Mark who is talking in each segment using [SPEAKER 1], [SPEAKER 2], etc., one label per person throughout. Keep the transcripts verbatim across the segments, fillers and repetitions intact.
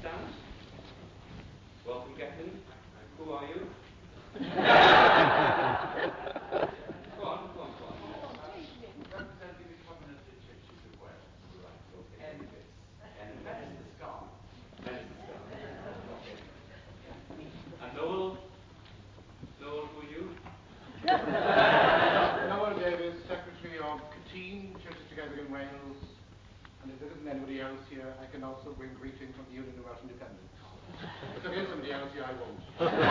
[SPEAKER 1] stand. Welcome, Gethin. Who are you? Go on, go on, go on.
[SPEAKER 2] Representing the Covenanted Churches of Wales.
[SPEAKER 1] Right, okay.
[SPEAKER 2] N B I S.
[SPEAKER 1] N B I S.
[SPEAKER 2] Menace the Scar.
[SPEAKER 1] Menace the Scar. Okay. And Noel? Noel, who are you?
[SPEAKER 2] Noel Davis, Secretary of Catene, Churches Together in Wales. And if there isn't anybody else here, I can also bring greetings from the Union of Welsh Independence. If there is somebody else here, I won't.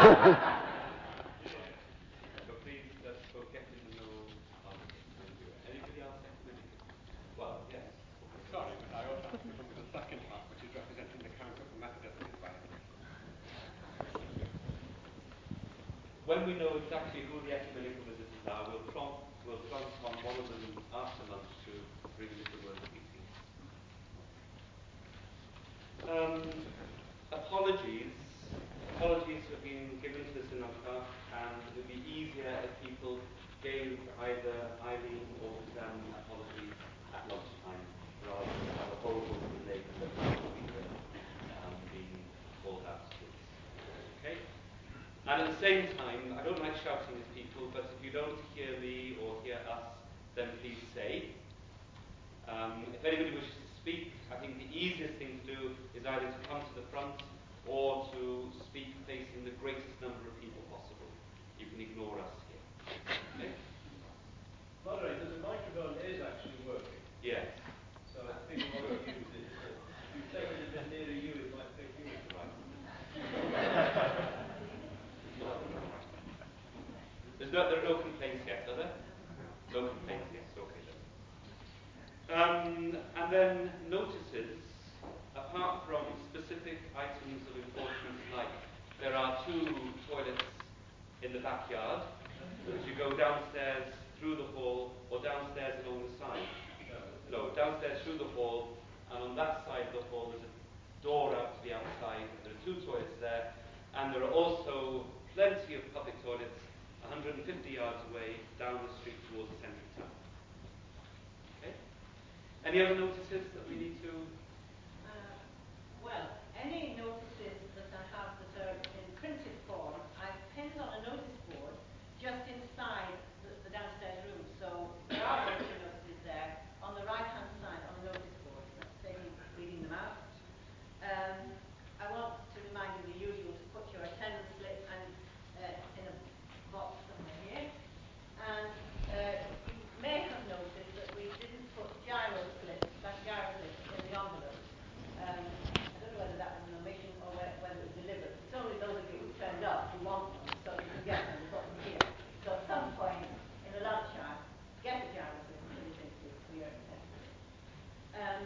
[SPEAKER 1] So please, let's go get into Noel. Anybody else ecumenical? Well, yes.
[SPEAKER 2] Sorry, but I also have to come to the second part, which is representing the Council for Methodist Inquiry.
[SPEAKER 1] When we know exactly who the ecumenical visitors are, we'll prompt, we'll prompt on one of them after lunch to bring a little word of greeting. Um, apologies. Apologies have been given to the Synod staff, and it would be easier if people gave either Eileen or Suzanne apologies at lunchtime, rather than have a whole bunch of names that have um, been called out to us. Okay? And at the same time, I don't like shouting at people, but if you don't hear me or hear us, then please say. Um, if anybody wishes to speak, I think the easiest thing to do is either to come to the front or to speak facing the greatest number of people possible. You can ignore us here. Okay?
[SPEAKER 3] Moderator, the microphone is actually working.
[SPEAKER 1] Yes.
[SPEAKER 3] So if people want to use it, if you take it a bit nearer you, it might pick you up.
[SPEAKER 1] Right. There's no, there are no complaints yet, are there? No complaints yet, okay then. Um, and then notices, apart from specific items of importance like there are two toilets in the backyard, as you go downstairs through the hall or downstairs along the side. No, downstairs through the hall, and on that side of the hall there's a door out to the outside. There are two toilets there, and there are also plenty of public toilets one hundred fifty yards away down the street towards the centre of town. Okay? Any other notices that we need to?
[SPEAKER 4] Uh, well, any notices that I have that are in printed form, I've pinned on a notice board just inside the, the downstairs room. So there are voluntary notices there on the right-hand side on the notice board. Let's say reading them out. Um, I want to remind you the usual to put your attendance slip and uh, in a box somewhere here. And uh, you may have noticed that we didn't put gyro slips, that gyro slips in the envelope. Um, I don't know whether that was an omission or whether it was deliberate. It's only those of you who turned up who want them, so you can get them. We've got them here. So at some point in the lunch hour, get a gyro slip and put it into for your attendance. Um,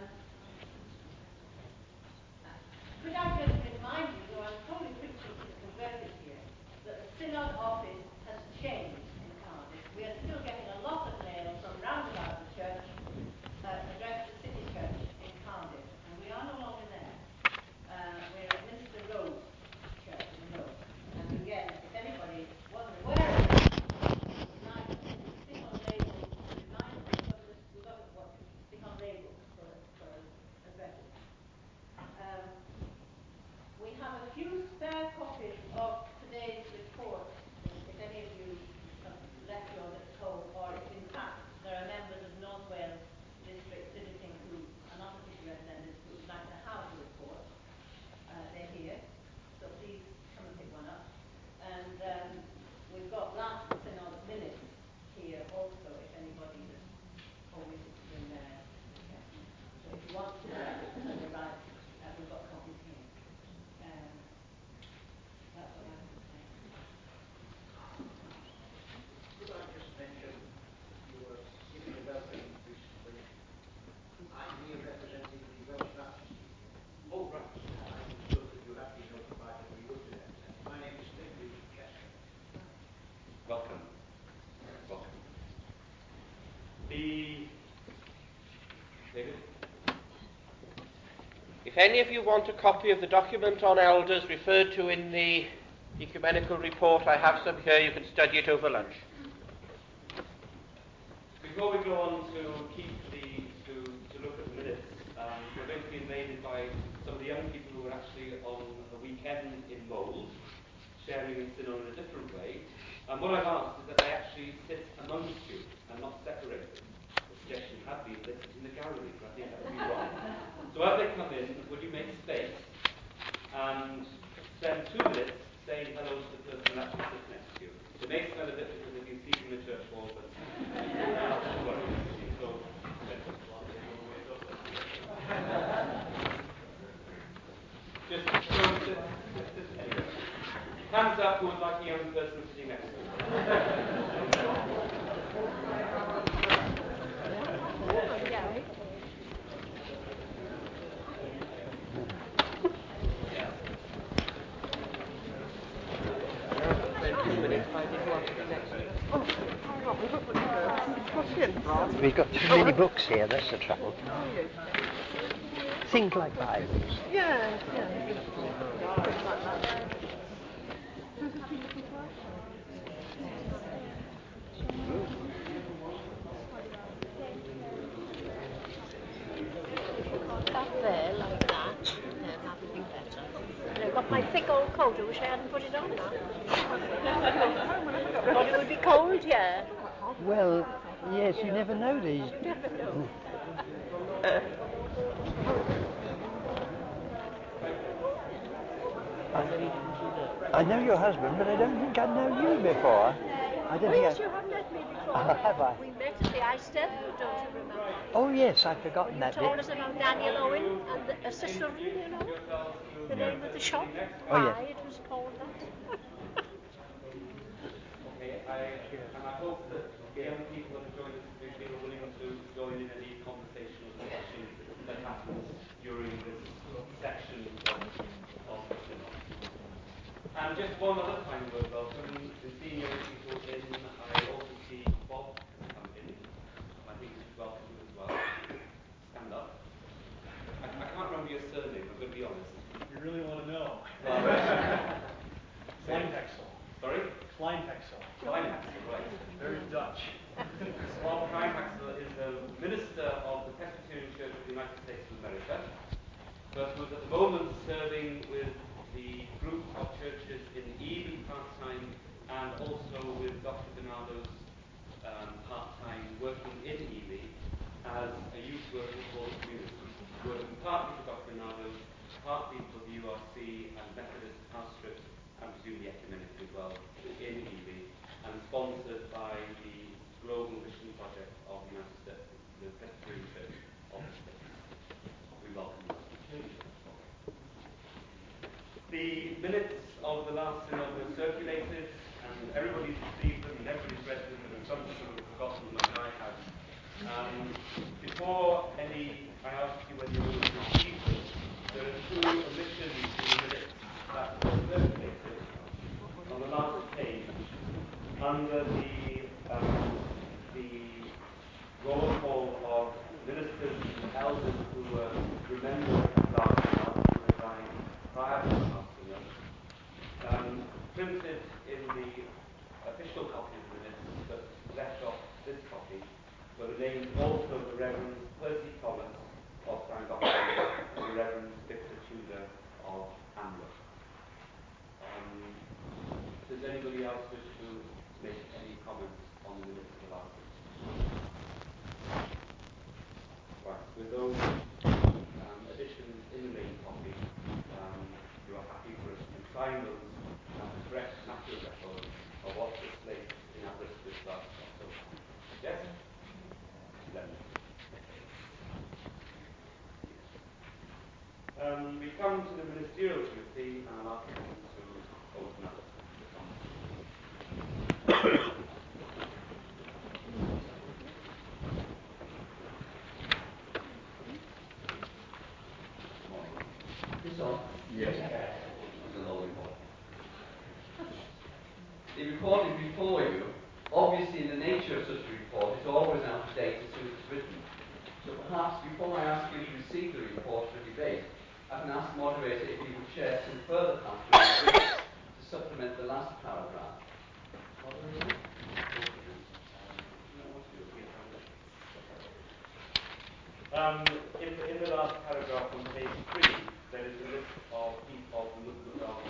[SPEAKER 4] could I just remind you, though I'm probably preaching to the converted here, that the Synod office has changed in Cardiff. We are still getting a lot of mail from round about the church, uh, addressed to City Church in Cardiff, and we are no longer there. Uh, we're at Minster Road Church in the Road. And again, if anybody wasn't aware of it, it's nice to stick on labels to remind them. We've got to, we've got to what, stick on labels for, for addresses. Um, we have a few spare copies of today's report, if any of you have left yours at home, or if in fact there are members of North Wales District visiting who are not particularly representatives who would like to have the report. Uh, they're here, so please come and pick one up. And um, we've got last Synod minutes here also, if anybody has omitted to bring their attachment. So if you want to arrive, uh, we've got copies here. Um, that's what I have to say.
[SPEAKER 3] Could I just mention that you were giving a welcome recently? I'm here representing the Welsh Baptist Union.
[SPEAKER 1] Oh, right.
[SPEAKER 3] And I understood that you had been notified that we would be representing. My name is Finley Chester.
[SPEAKER 1] Welcome. Welcome. The David?
[SPEAKER 5] If any of you want a copy of the document on elders referred to in the ecumenical report, I have some here. You can study it over lunch.
[SPEAKER 1] Before we go on to keep the to, to look at the minutes, um, we're going to be invaded by some of the young people who are actually weekend in mould, sharing in synod in a different way. And what I've asked is that they actually sit amongst you and not separated. The suggestion had been they sit in the gallery, but I think that would be wrong. So as they come in, would you make space and spend two minutes saying hello to the person who actually sits next to you? It may smell a bit because they've been seated in the church wall, but not to worry. So, just, just, just, just anyway. Hands up who would like a young person sitting next to them.
[SPEAKER 6] We've got too many books here, that's the trouble. Things like Bibles.
[SPEAKER 7] Yeah, yeah.
[SPEAKER 8] That there, like that. Yeah, that would be better. And I've got my thick old coat. I wish I hadn't put it on now. Thought it would be cold here.
[SPEAKER 6] Well, yes, you never know these.
[SPEAKER 8] You never know.
[SPEAKER 6] I, I know your husband, but I don't think I know you before. I don't
[SPEAKER 8] Oh,
[SPEAKER 6] think
[SPEAKER 8] yes,
[SPEAKER 6] I...
[SPEAKER 8] you have met me before.
[SPEAKER 6] Oh, have I?
[SPEAKER 8] We met at the Eisted, don't you remember?
[SPEAKER 6] Oh, yes, I've forgotten
[SPEAKER 8] You
[SPEAKER 6] that
[SPEAKER 8] told
[SPEAKER 6] bit.
[SPEAKER 8] us about Daniel Owen and the uh, Cicero, you know? The name of the shop?
[SPEAKER 6] Oh, yeah.
[SPEAKER 8] Why it was called that?
[SPEAKER 1] Okay, I, and I hope that the young people that have joined us this evening are willing to join in any conversational discussion that happens during this section of, of the synod. And just one other kind word welcome. In seeing young people in, I also see Bob has come in. I think we should welcome him as well. Stand up. I, I can't remember your surname, I'm going to be honest.
[SPEAKER 9] You really want to know?
[SPEAKER 1] Well,
[SPEAKER 9] Kleinhexel.
[SPEAKER 1] Sorry?
[SPEAKER 9] Kleinhexel.
[SPEAKER 1] Kleinhexel, right.
[SPEAKER 9] Very Dutch.
[SPEAKER 1] Bob Kleinhexel is a minister of the Presbyterian Church of the United States of America, but who's at the moment serving with the group of churches in Ely part-time and also with Doctor Bernardo's um, part-time working in Ely as a youth worker for the community, working partly for Doctor Bernardo's, partly for the U R C and Methodist pastorate, and presumably ecumenically as well, in Ely, and sponsored by the Global Mission Project of the United States, the Presbyterian Church of the States. We welcome you. The minutes of the last synod were circulated, and everybody's received them, and everybody's read them, and some people have forgotten them like I have. Um, before any, I ask you whether you will receive them, there are two omissions in the minutes that were circulated on the last page under the um, the roll call of ministers and elders who were remembered at last synod, who resigned prior to the last synod. Um, printed in the official copy of the minutes, but left off this copy, were the names also of the Reverends Percy Thomas of Llangollen and the Reverend Victor Tudor of Amlwch. Um, does anybody else wish to make any comments on the minutes of the last meeting? Right, with those um, additions in the main copy, um, you are happy for us to sign those as a correct and accurate record of what took place in Aberystwyth last October. Yes? Splendid. Um, we come to the ministerial duty, and I'll ask them to open up the conversation.
[SPEAKER 10] This on? Yes. It's a long report. The report is before you. Obviously, the nature of such a report is always out of date as soon as it's written. So perhaps before I ask you to receive the report for debate, I can ask the moderator if he would share some further commentary to supplement the last paragraph. Moderator?
[SPEAKER 1] Um, in, in the last paragraph on page three, there is a list of people of, of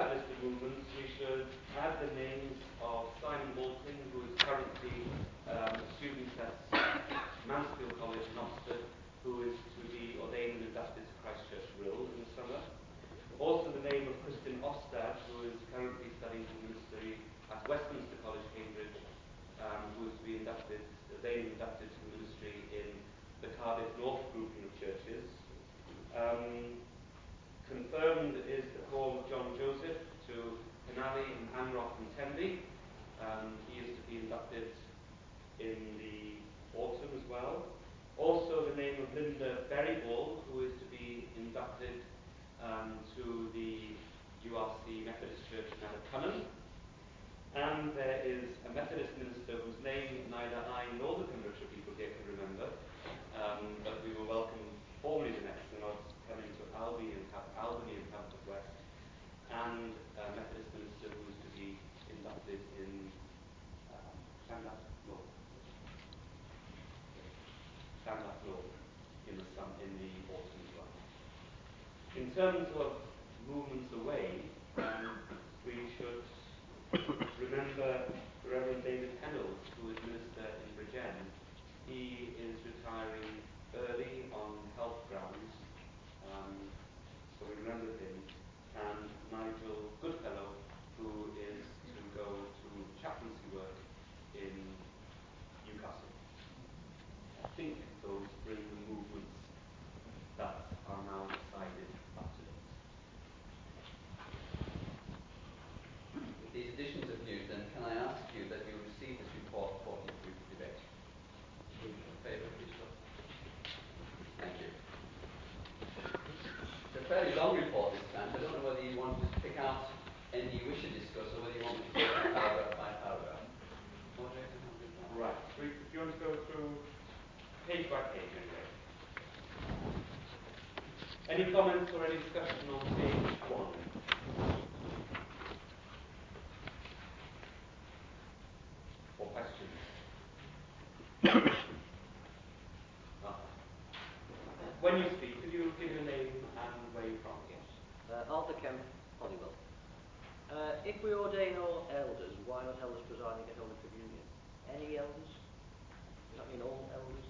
[SPEAKER 1] that list of movements, we should add the names of Simon Malting, who is currently um, a student at Mansfield College in Oxford, who is to be ordained and inducted to Christ Church Rill in the summer. Also the name of Kristin Ostad, who is currently studying for ministry at Westminster College, Cambridge, um, who is to be inducted, ordained and inducted to ministry in the Cardiff North grouping of churches. Um, confirmed is the call of John Joseph to Penally and Anroth and Tenby. Um, he is to be inducted in the autumn as well. Also the name of Linda Berryball, who is to be inducted um, to the U R C Methodist Church in Abercunnan. And there is a Methodist minister whose name neither I nor the Pembrokeshire people here can remember, um, but we will welcome formally the next synod coming to Albany and Ham- Albany and Hampton West, and a Methodist minister who is to be inducted in um, Llandaff North. Llandaff North in the sun in the autumn as well. In terms of movements away, um, we should remember Reverend David Pennells, who is minister in Bridgend. He is retiring early on health grounds, um, so we remember him. And Nigel Goodfellow, who is to go to chaplaincy work in Newcastle. I think those bring the movements that are now decided up to date.
[SPEAKER 10] With these additions of news, then, can I ask you that you receive this report according to the debate? In favour, please vote. Thank you. It's a fairly long report this time, so I don't know whether you want to just pick out any you wish to discuss or whether you want me to go paragraph by paragraph. Moderator, how do you want?
[SPEAKER 1] Right. Do you, do you want to go through page by page anyway? Any comments or any discussion on page one? Or questions? Arthur. When you speak, could you give your name and where you're from? Yes.
[SPEAKER 7] Uh, Arthur Kemp, Holywell. Uh, if we ordain all elders, why not elders presiding at Holy Communion? Any elders? Does that mean all elders?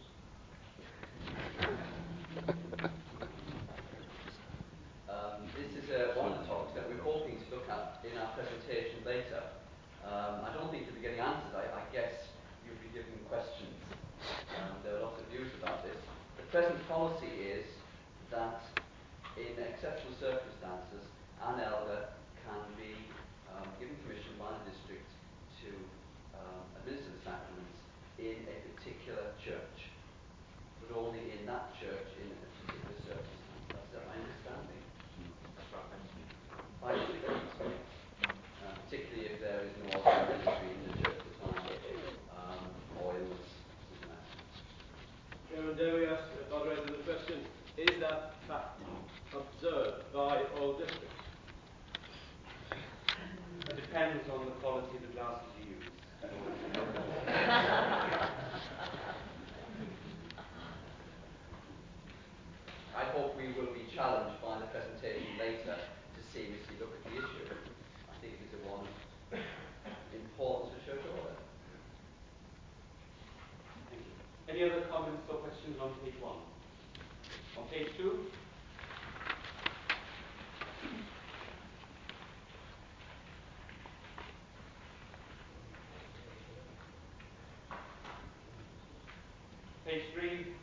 [SPEAKER 10] Um, this is uh, one of the topics that we're hoping to look at in our presentation later. Um, I don't think you'll be getting answers. I, I guess you'll be given questions. Um, there are lots of views about this. The present policy is that in exceptional circumstances, an elder can be um, given permission by the district to um, administer the sacraments in a particular church, but only in that church in a particular circumstance. That's that my understanding.
[SPEAKER 1] That's right, thank you.
[SPEAKER 10] By district council, yes. Uh, particularly if there is no other ministry in the church at the time, um, or illness, something like that.
[SPEAKER 11] Chairman, dare we ask, uh, moderator, the question, is that fact observed by all districts?
[SPEAKER 1] It depends on the quality of the glasses you use.
[SPEAKER 10] I hope we will be challenged by the presentation later to seriously look at the issue. I think it is a one of importance for church order.
[SPEAKER 1] Thank you. Any other comments or questions on page one? On page two? Page three?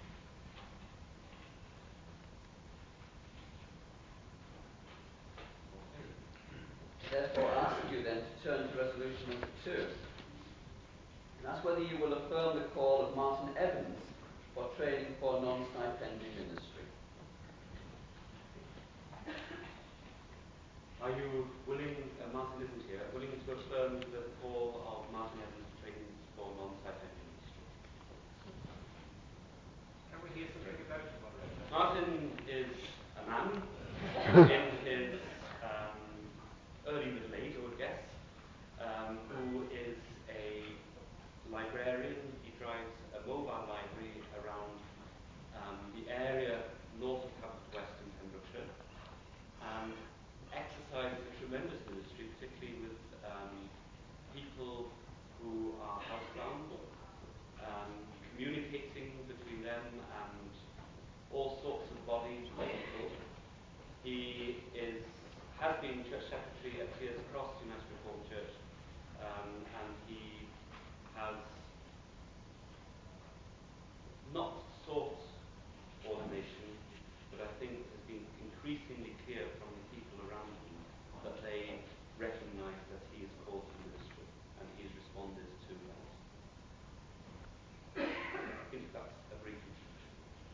[SPEAKER 10] Therefore, I ask you then to turn to resolution number two. And that's whether you will affirm the call of Martin Evans for training for non-stipendiary ministry.
[SPEAKER 1] Are you willing, uh, Martin isn't here, willing to affirm the call of Martin Evans for training for non-stipendiary ministry?
[SPEAKER 2] Can we hear something about him, moderator?
[SPEAKER 1] Martin is a man in his um, early middle age, I would guess, um, who is a librarian. He drives a mobile library around um, the area north of Haverfordwest in Pembrokeshire, and exercises a tremendous church secretary at Peers Cross United Reformed Church, um, and he has not sought ordination, but I think it has been increasingly clear from the people around him that they recognise that he is called to ministry, and he has responded to that. I think that's a brief introduction.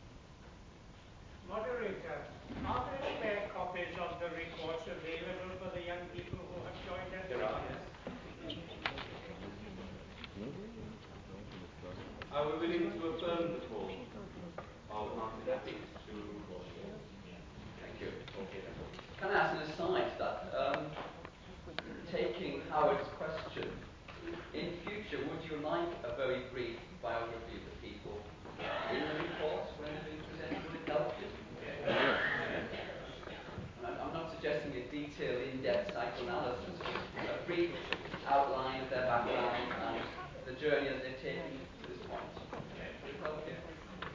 [SPEAKER 12] Moderator, are there spare copies of the reports available for the young people who have joined us?
[SPEAKER 1] There are, yes. Are we willing to affirm the call of Martin Epping to...
[SPEAKER 10] Thank you. Okay. Can I ask an aside to that? Um, taking Howard's question, in future, would you like a very brief biography of the people in the reports when they're being presented? Would it help you? And I'm, I'm not suggesting a detailed, in-depth psychoanalysis, just a brief outline of their background and the journey that they've taken to this point. Would it help you?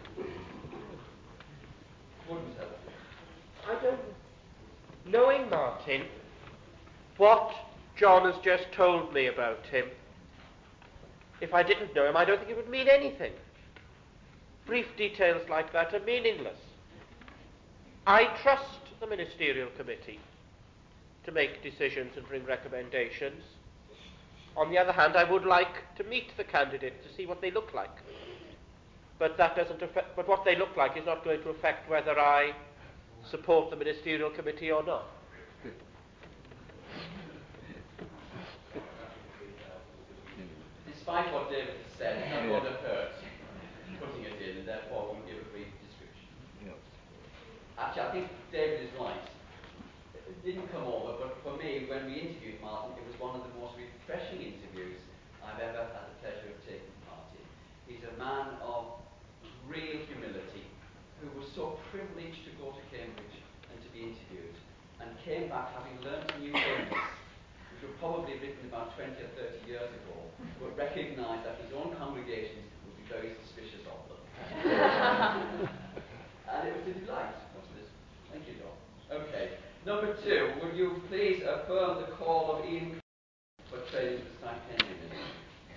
[SPEAKER 10] Wouldn't help you.
[SPEAKER 5] I don't... Knowing Martin, what John has just told me about him, if I didn't know him, I don't think it would mean anything. Brief details like that are meaningless. I trust the ministerial committee to make decisions and bring recommendations. On the other hand, I would like to meet the candidates to see what they look like. But that doesn't affect, but what they look like is not going to affect whether I support the ministerial committee or not.
[SPEAKER 10] Despite what David has said, it's not going to hurt putting it in, and therefore we'll give a brief description. Actually, I think David is right. It didn't come over, but for me, when we interviewed Martin, it was one of the most refreshing interviews I've ever had the pleasure of taking part in. He's a man of real humility, who was so privileged to go to Cambridge and to be interviewed, and came back having learnt new things, which were probably written about twenty or thirty years ago, but recognised that his own congregations would be very suspicious of them. And it was a delight, wasn't it? Thank you, John. Okay. Number two, would you please affirm the call of Ian for training the Stipending Ministry?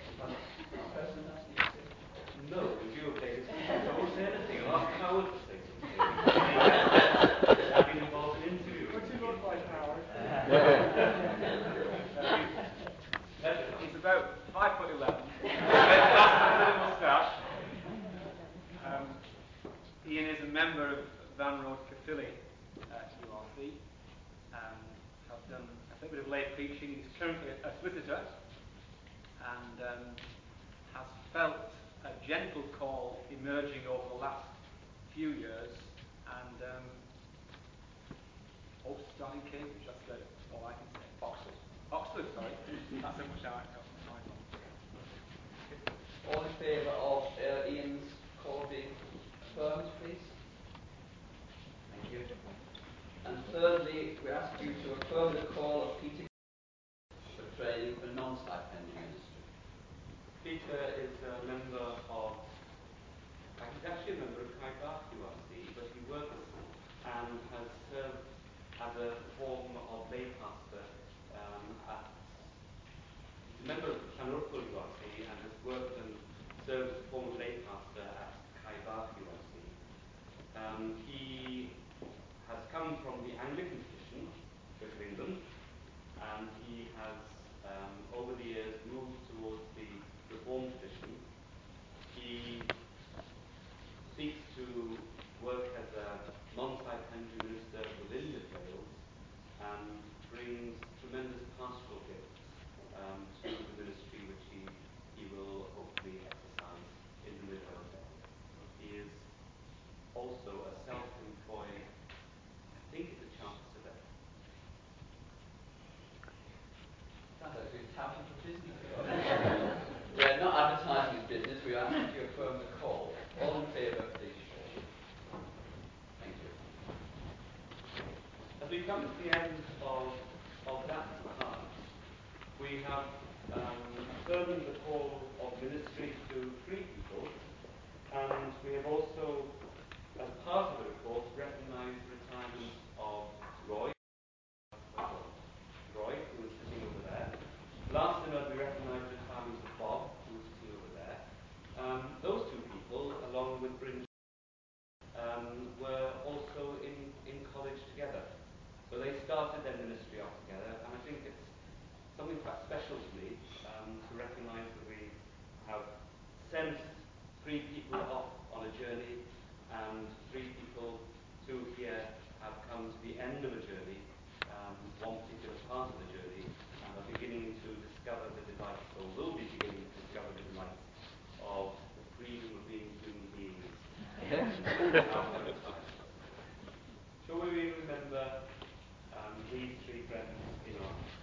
[SPEAKER 1] No, in view of David's speech, I won't say anything. I'll ask Howard to say something. I've been involved in interviews.
[SPEAKER 12] What's he look like, Howard?
[SPEAKER 13] He's about five foot eleven. Little moustache. Um, Ian is a member of Van Road Caerphilly uh, U R C and has done a fair bit of lay preaching. He's currently a solicitor and um, has felt a gentle call emerging over the last few years and um, hopes to start in Cambridge. That's about all I can say.
[SPEAKER 1] Oxford.
[SPEAKER 13] Oxford, sorry. That's how much I got my from.
[SPEAKER 10] All in favour of uh, Ian's call being affirmed, please? Thank you. And thirdly, we ask you to affirm the call of Peter for training for non-stipending ministry.
[SPEAKER 1] Peter is a member of, he's actually a member of Kaibach U R C, but he works and has served as a form of lay pastor um, at, he's a member of Llanwrthol U R C and has worked and served as a form of lay pastor at Kaibach U R C. Um, he has come from the Anglican tradition, Church of England, and he has um, over the years moved towards the Reformed tradition. He seeks to work as a non-stipendary minister within Mid Wales and brings tremendous pastoral gifts um, to the ministry which he, he will hopefully exercise in the Mid Wales area. He is also a self-employed, I think it's a chartered surveyor.
[SPEAKER 10] Sounds like we're touting for business. We're not advertising his business, we are asking you to affirm the call. All in favour, please show. Thank you.
[SPEAKER 1] As we come to the end of, of that part, we have um, affirmed the call of ministry to three people, and we have also, as part of the report, recognised the retirement of Roy. But they started their ministry off together, and I think it's something quite special to me um, to recognise that we have sent three people off on a journey, and three people, two here, have come to the end of a journey, um, one particular part of the journey, and are beginning to discover the delights, or will be beginning to discover the delights of the freedom of being human beings. Shall we remember um, these three friends in our hearts?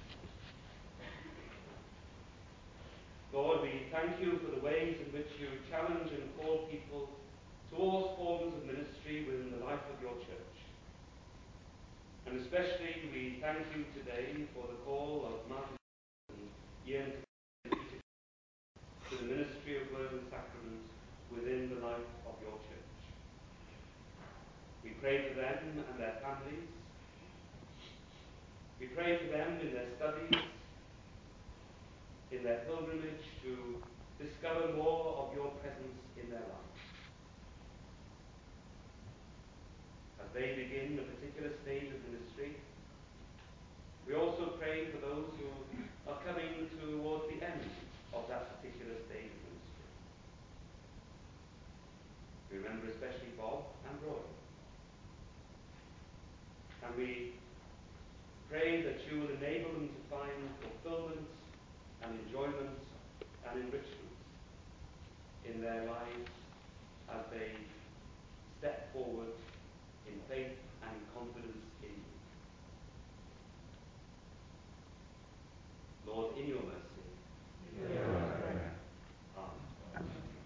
[SPEAKER 1] Lord, we thank you for the ways in which you challenge and call people to all forms of ministry within the life of your church. And especially we thank you today for the call of Martin and Ian to the ministry of word and sacrament within the life of your church. We pray for them and their families. We pray for them in their studies, in their pilgrimage to discover more of your presence in their lives. As they begin a particular stage of ministry, we also pray for those who are coming towards the end of that particular stage of ministry. We remember especially Bob and Roy. And we pray that you will enable them to find fulfillment and enjoyment and enrichment in their lives as they step forward in faith and confidence in you. Lord, in your mercy. Amen. Amen.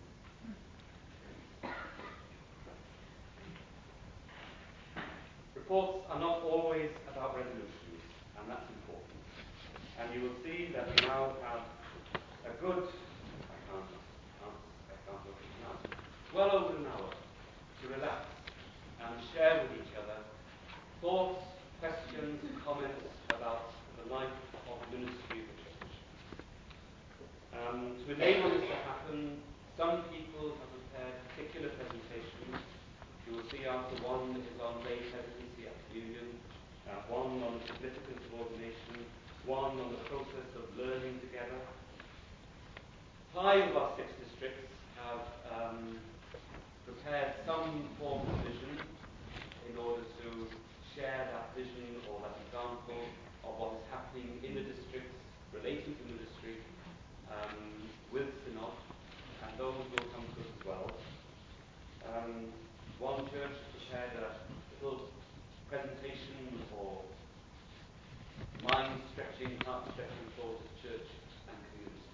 [SPEAKER 1] Reports are not always about resolutions, and that's important. And you will see that we now have a good, I can't, can't, I can't work it now, well over an hour to relax and share with each other thoughts, questions, comments about the life of the ministry of the church. Um, to enable this to happen, some people have prepared particular presentations. You will see after one is on lay presidency at communion, uh, one on the significance of ordination, one on the process of learning together. Five of our six districts have um, prepared some form of vision in order to share that vision or that example of what is happening in the districts relating to ministry um, with Synod, and those will come to us as well. Um, one church has prepared a little presentation or mind-stretching, heart-stretching thought of church and community.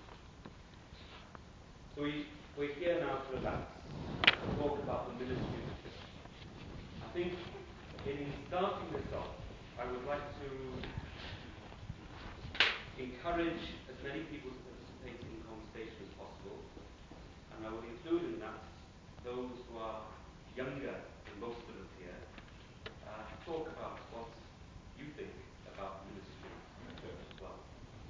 [SPEAKER 1] So we, we're here now to relax and talk about the ministry of the church. I think in starting this off, I would like to encourage as many people to participate in conversation as possible, and I will include in that those who are younger than most of us here, uh, to talk about what you think about the ministry of the church as well.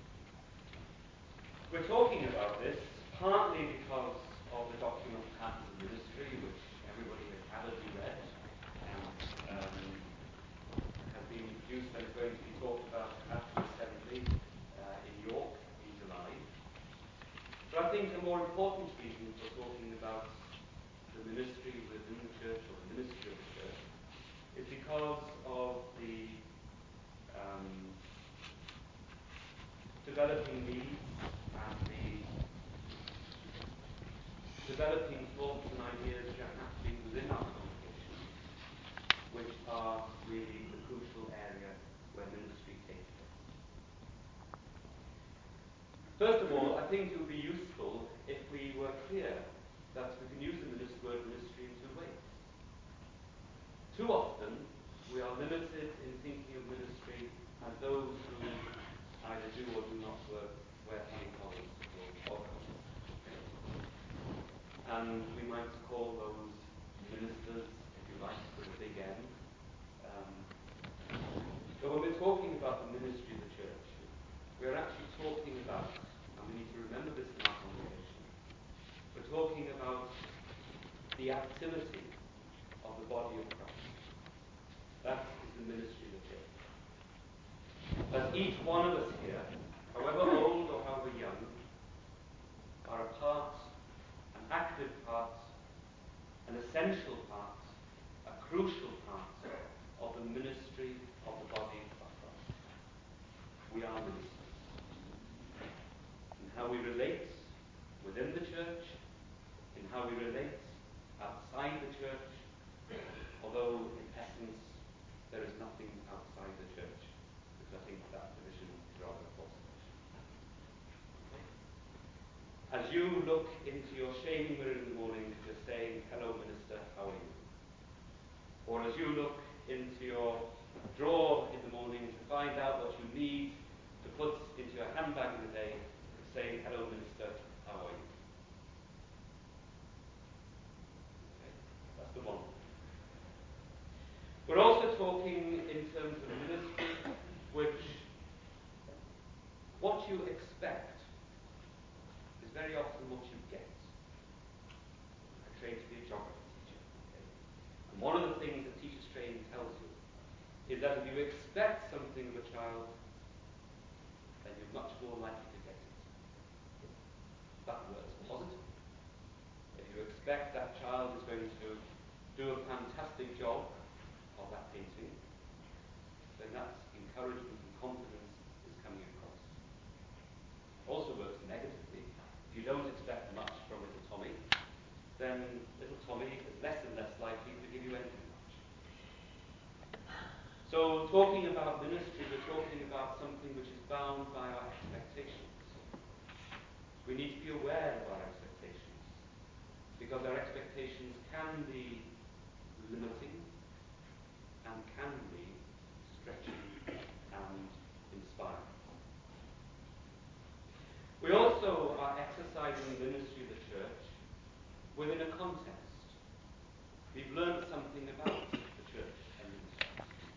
[SPEAKER 1] We're talking about this partly because of the document Patterns of Ministry, which everybody has avidly read and um, has been produced and is going to be talked about at the Assembly uh, in York in July. But I think a more important reason for talking about the ministry within the church, or the ministry of the church, is because of the um, developing needs and the developing thoughts and ideas which are happening within our congregation, which are really the crucial area where ministry takes place. First of all, I think it would be useful if we were clear that we can use the word ministry in two ways. Too often, we are limited in thinking of ministry as those who either do or do not work, wear funny collars or odd collars. And we might call those ministers, if you like, with a big M. Um, but when we're talking about the ministry of the church, we're actually talking about, and we need to remember this in our congregation, we're talking about the activity of the body of Christ. That is the ministry of the church. that each one of us here, however old or however young, are a part, an active part, an essential part, a crucial part of the ministry of the body of Christ. We are ministers. In how we relate within the church, in how we relate outside the church, although in essence there is nothing outside the church, because I think that division is rather a false division. Okay? As you look into your shaving mirror in the morning, just saying, "Hello, minister, how are you?" Or as you look into your drawer in the morning to find out what you need to put into your handbag in the day, saying, "Hello, minister, how are you?" Okay? That's the one. We're also talking in terms of ministry, which what you expect is very often what you get. I trained to be a geography teacher. Okay? And one of the things that teacher's training tells you is that if you expect something of a child, then you're much more likely to get it. That works positively. If you expect that child is going to do a fantastic job of that painting, then that encouragement and confidence is coming across. Also works negatively. If you don't expect much from little Tommy, then little Tommy is less and less likely to give you anything much. So talking about ministry, we're talking about something which is bound by our expectations. We need to be aware of our expectations, because our expectations can be limiting and can be stretching and inspiring. We also are exercising the ministry of the church within a context. We've learned something about the church and ministry.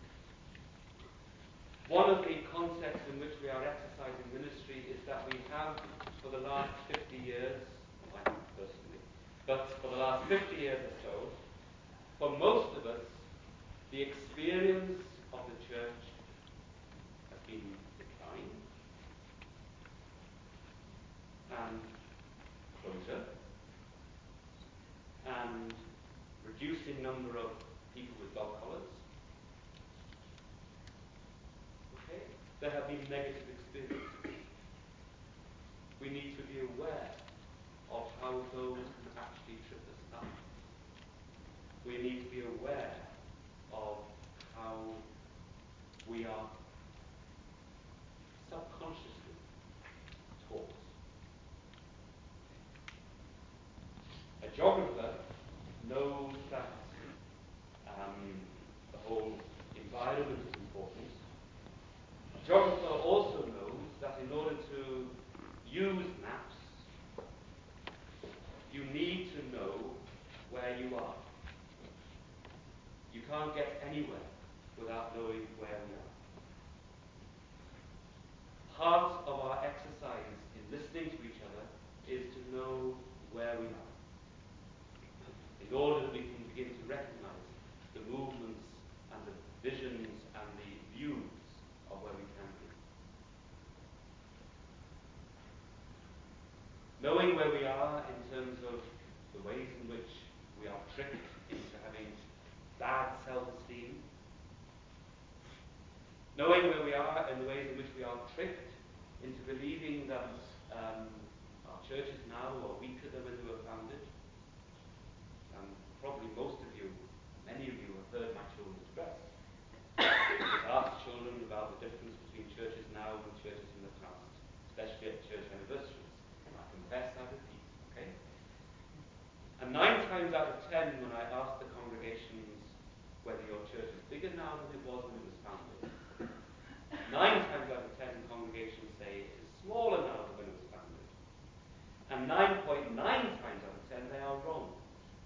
[SPEAKER 1] One of the contexts in which we are exercising ministry is that we have, for the last fifty years, well, I haven't personally, but for the last fifty years or so, for most of us, the experience of the church has been decline and closure and reducing number of people with dog collars. Okay? There have been negative experiences. We need to be aware of how those can actually trip us up. We need to be aware of how we are subconsciously taught. A geographer knows that um, the whole environment is important. A geographer also knows that in order to use maps, you need to know where you are. You can't get anywhere without knowing where we are. Part of our exercise in listening to each other is to know where we are, in order that we can begin to recognize the movements and the visions and the views of where we can be. Knowing where we are in terms of the ways in which we are tricked into having bad self-esteem. Knowing where we are and the ways in which we are tricked into believing that um, our churches now are weaker than when they were founded. Um, probably most of you, many of you have heard my children express. I've asked children about the difference between churches now and churches in the past, especially at church anniversaries. And I confess, I repeat, okay? And nine times out of ten, when I ask the congregations whether your church is bigger now than it was when it was founded, nine times out of ten congregations say it is smaller now than when it was founded. And nine point nine times out of ten, they are wrong.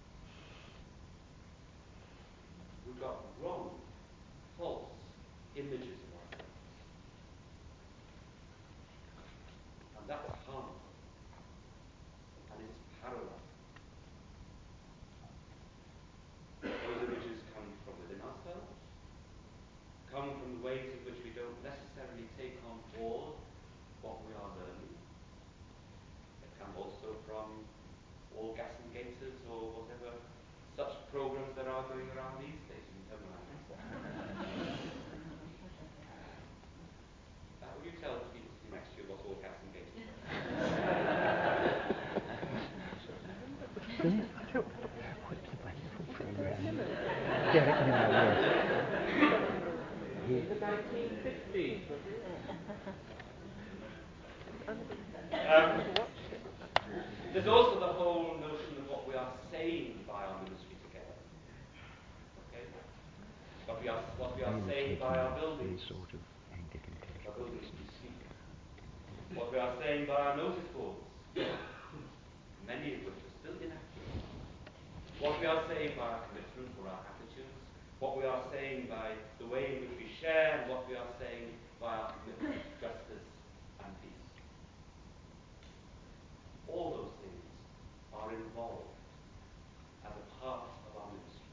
[SPEAKER 1] We've got wrong, false images of ourselves. And that's harmful. And it's paralyzing. Those images come from within ourselves, come from the ways in which we don't necessarily take on board what we are learning. It can also from all gas and gators or whatever such programs there are going around these days in Dunman. How would you tell the people sitting next to you what all gas and gators are?
[SPEAKER 6] What's the wonderful program? Derek Miller, yes.
[SPEAKER 1] The nineteen fifties. Um, there's also the whole notion of what we are saying by our ministry together. Okay? What we are, what we are saying by our buildings.
[SPEAKER 6] Sort of Anglican
[SPEAKER 1] Our buildings we speak. What we are saying by our notice boards, many of which are still inactive. What we are saying by our commitment or our attitudes. What we are saying by the way in which we share, and what we are saying by our commitment to justice and peace. All those things are involved as a part of our ministry.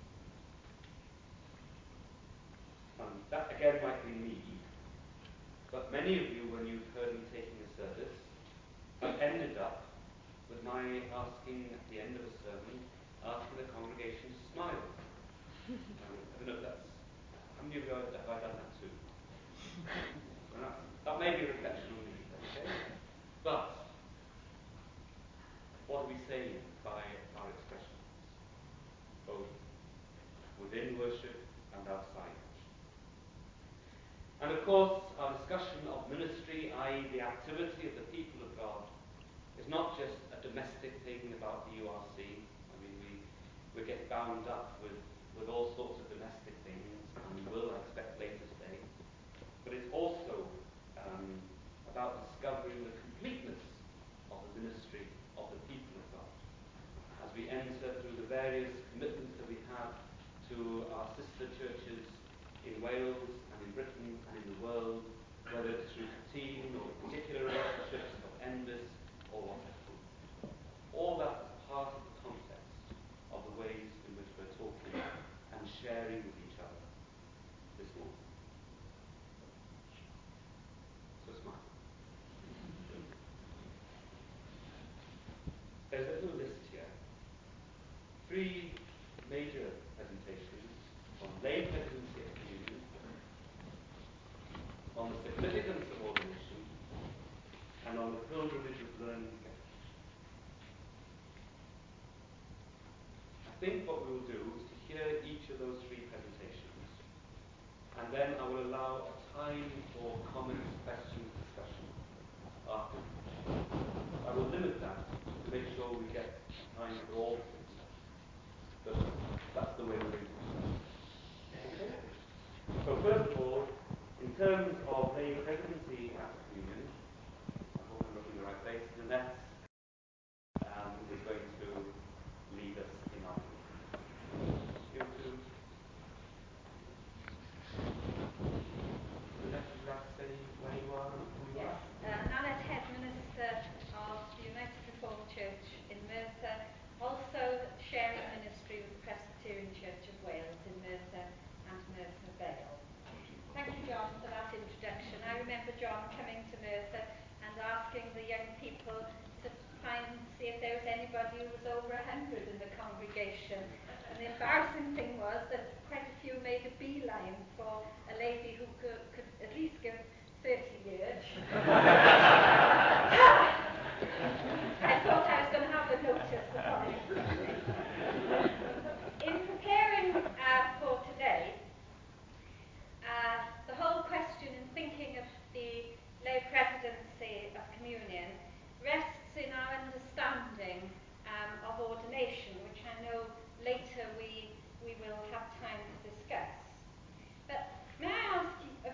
[SPEAKER 1] And that again might be me, but many of you, when you've heard me taking a service, have ended up with my asking at the end of a sermon, asking the congregation to smile. Um, I don't know if that's, how many of you have I done that too? Well, that's, that may be a reflection on me, okay? But what are we saying by our expressions, both within worship and outside worship? And of course, our discussion of ministry, that is the activity of the people of God, is not just a domestic thing about the U R C. I mean, we, we get bound up with, with all sorts of domestic things, and we will, I expect, later today. But it's also um, about discovering the completeness of the ministry of the people of God. As we enter through the various commitments that we have to our sister churches in Wales and in Britain and in the world, whether it's through Catene or particular relationships of Envis or whatever. All that is part of the context of the ways in which we're talking and sharing with each other this morning. So smile. There's a little list here. Three major presentations on lay presidency at communion, on the significance of ordination, and on the pilgrimage of learning together. I think what we will do is to hear each of those three presentations, and then I will allow a time for comments, questions, discussion afterwards. I will limit that to make sure we get time for all three, but that's the way we're going to do it. Okay? So first of all, in terms of lay presidency at the communion, I hope I'm looking in the right place, Nanette um, is going to lead us in our communion. You to Nanette, would you like to say where you are and who you
[SPEAKER 14] Yes,
[SPEAKER 1] are?
[SPEAKER 14] uh, Nanette, Head Minister of the United Reformed Church in Merthyr, also sharing ministry with the Presbyterian Church of Wales in Merthyr and Merthyr Vale. Thank you, John, for that introduction. I remember John coming to Merthyr and asking the young people to find, see if there was anybody who was over a hundred in the congregation. And the embarrassing thing was that quite a few made a beeline for a lady who could, could at least give thirty years. I thought I was going to have a notice the following Sunday. In preparing uh, for today, uh, the whole question in thinking of the lay presidency of communion rests in our understanding um, of ordination, which I know later we, we will have time to discuss. But may I ask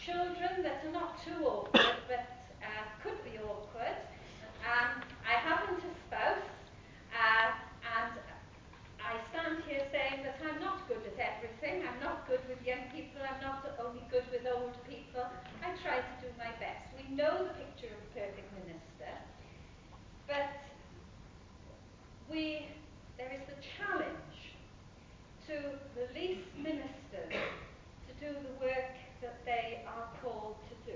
[SPEAKER 14] children that are not too awkward, but uh, could be awkward. Um, I haven't a spouse, uh, and I stand here saying that I'm not good at everything. I'm not good with young people. I'm not only good with old people. I try to do my best. We know the picture of a perfect minister, but we there is the challenge to release ministers to do the work that they are called to do.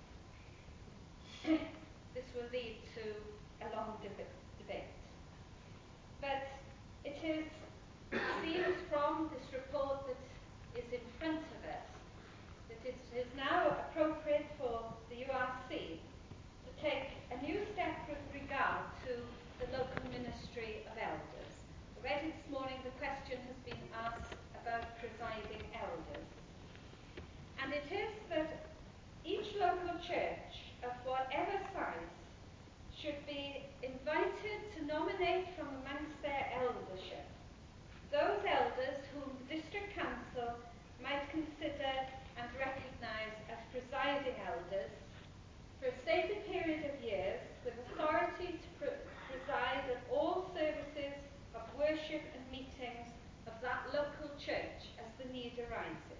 [SPEAKER 14] This will lead to a long deb- debate. But it is, it seems from this report that is in front of us that it is now appropriate for the U R C to take a new step with regard to the local ministry of elders. Already this morning the question has been asked about presiding elders. And it is that each local church of whatever size should be invited to nominate from amongst their eldership those elders whom the district council might consider and recognise as presiding elders for a stated period of years with authority to pre- preside at all services of worship and meetings of that local church as the need arises.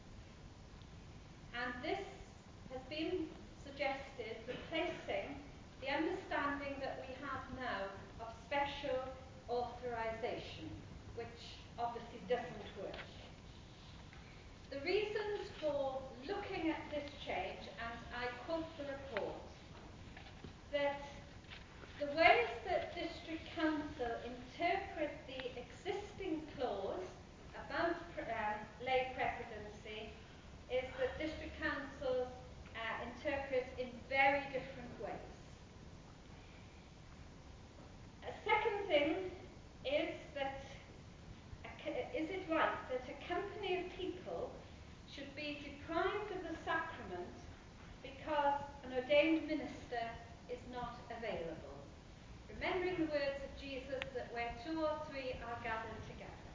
[SPEAKER 14] And this has been suggested replacing the understanding that we have now of special authorisation, which obviously doesn't work. The reasons for looking at this change, and I quote the report, that the ways that District Council interpret the existing clause about um, lay presidency is that District Councils uh, interpret in very different ways. A second thing is that is it right that a company of people should be deprived of the sacrament because an ordained minister is not available? Remembering the words of Jesus that where two or three are gathered together.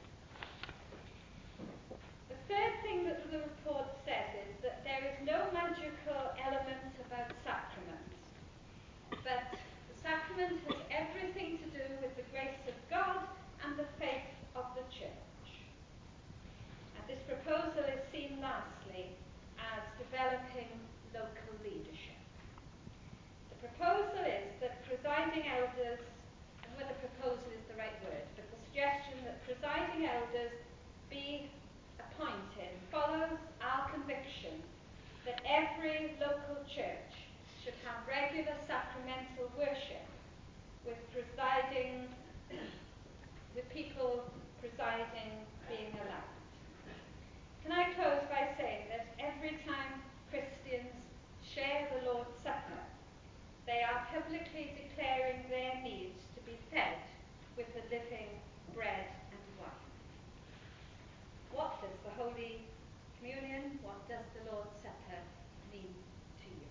[SPEAKER 14] The third thing that the report says is that there is no magical element about sacrament, but the sacrament has everything to do with the grace of God and the faith of the church. And this proposal is seen lastly as developing local leadership. The proposal is that presiding elders, and whether proposal is the right word, but the suggestion that presiding elders be appointed follows our conviction that every local church should have regular sacramental worship with presiding, with people presiding being allowed. Can I close by saying that every time Christians share the Lord's Supper, they are publicly declaring their needs to be fed with the living bread and wine. What does the Holy Communion, what does the Lord's Supper mean to you?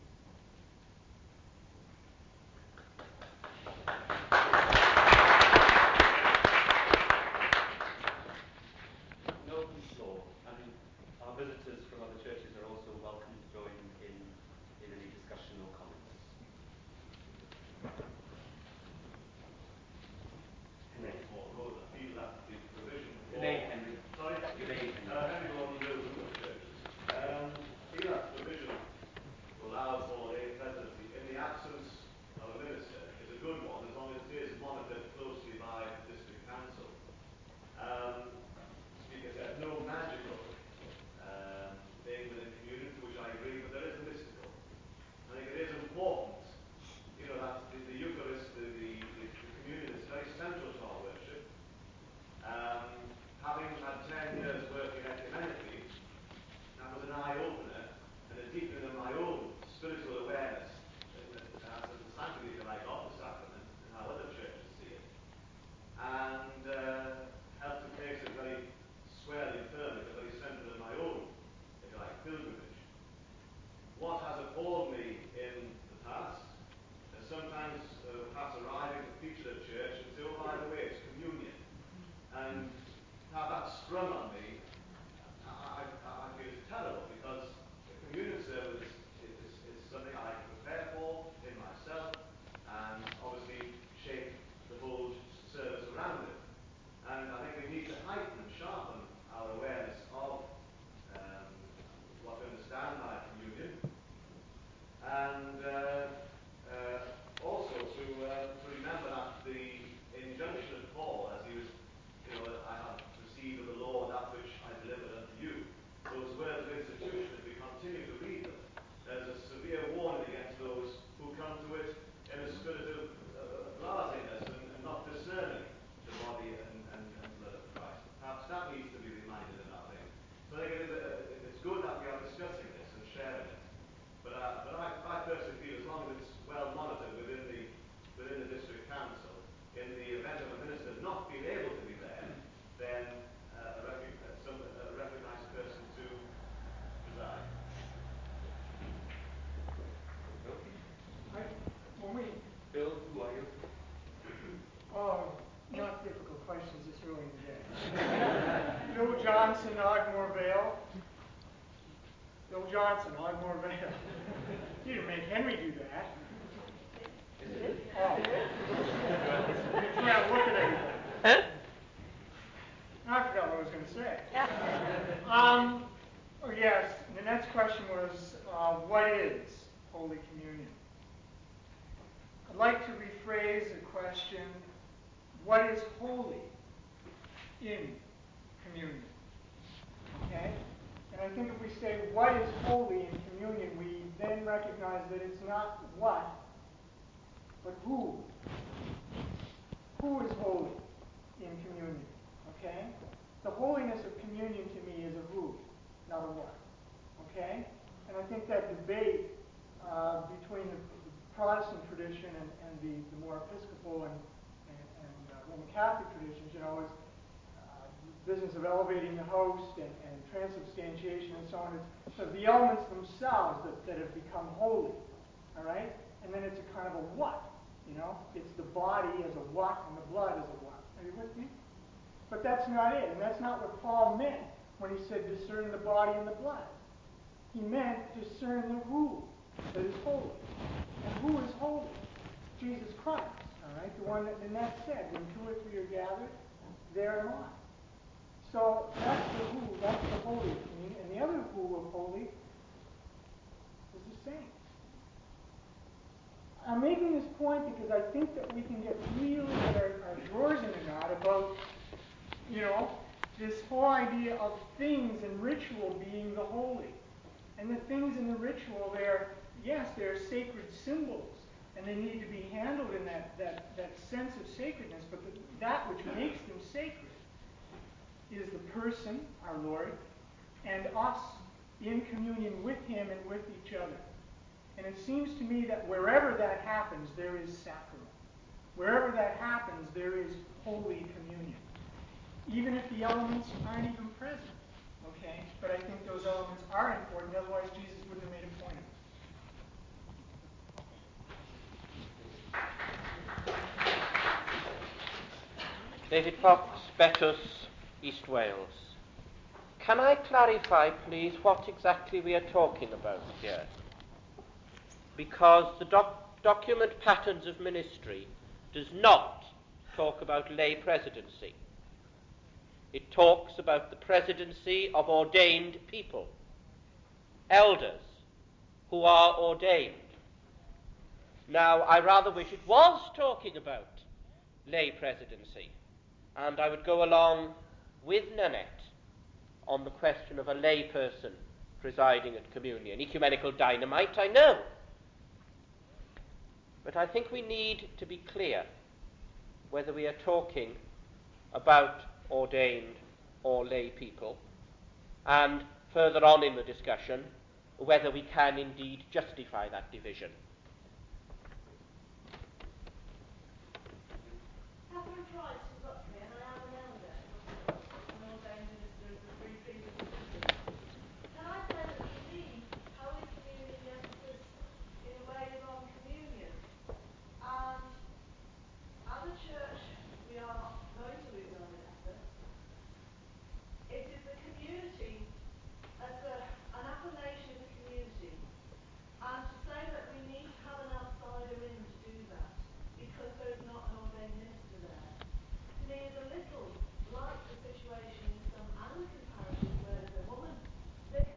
[SPEAKER 1] An open floor, and our visitors from other churches are also welcome to join in, in any discussion or comments.
[SPEAKER 9] More road, I feel that the provision for...
[SPEAKER 1] Your name, Henry.
[SPEAKER 9] Sorry?
[SPEAKER 1] Your name, Henry.
[SPEAKER 9] Uh, Henry Gordon Mills from the churches. Um, feel that provision to allow for a presidency in the absence of a minister is a good one, as long as it is monitored closely by the district council. Um, Speaker said no magical um, thing within communion, to which I agree, but there is a mystical. I think it is important, you know, that the, the
[SPEAKER 12] Johnson, Ardmore Vale. You didn't make Henry do that. Oh. He's trying to look at everything. I forgot what I was going to say. Um, oh yes, the next question was, uh, what is Holy Communion? I'd like to rephrase the question, what is holy in communion? Okay? And I think if we say what is holy in communion, we then recognize that it's not what, but who. Who is holy in communion? Okay? The holiness of communion to me is a who, not a what. Okay? And I think that debate uh, between the Protestant tradition and, and the, the more Episcopal and, and, and uh, Roman Catholic traditions, you know, is uh, business of elevating the host and, and transubstantiation and so on. It's sort of the elements themselves that, that have become holy. All right? And then it's a kind of a what, you know? It's the body as a what and the blood as a what. Are you with me? But that's not it, and that's not what Paul meant when he said discern the body and the blood. He meant discern the who that is holy. And who is holy? Jesus Christ, all right? The one that Nanette said, when two or three are gathered, there am I. So that's the who, that's the holy of communion. And the other who of holy is the saints. I'm making this point because I think that we can get really get our, our drawers in a knot about, you know, this whole idea of things and ritual being the holy. And the things in the ritual, they're, yes, they're sacred symbols, and they need to be handled in that, that, that sense of sacredness, but the, that which makes them sacred is the person, our Lord, and us in communion with Him and with each other. And it seems to me that wherever that happens, there is sacrament. Wherever that happens, there is holy communion. Even if the elements aren't even present. Okay? But I think those elements are important, otherwise Jesus wouldn't have made a point of it.
[SPEAKER 5] David Fox, Betws, East Wales. Can I clarify, please, what exactly we are talking about here? Because the doc- document Patterns of Ministry does not talk about lay presidency. It talks about the presidency of ordained people, elders who are ordained. Now, I rather wish it was talking about lay presidency, and I would go along with Nanette on the question of a lay person presiding at communion. Ecumenical dynamite, I know. But I think we need to be clear whether we are talking about ordained or lay people, and further on in the discussion, whether we can indeed justify that division.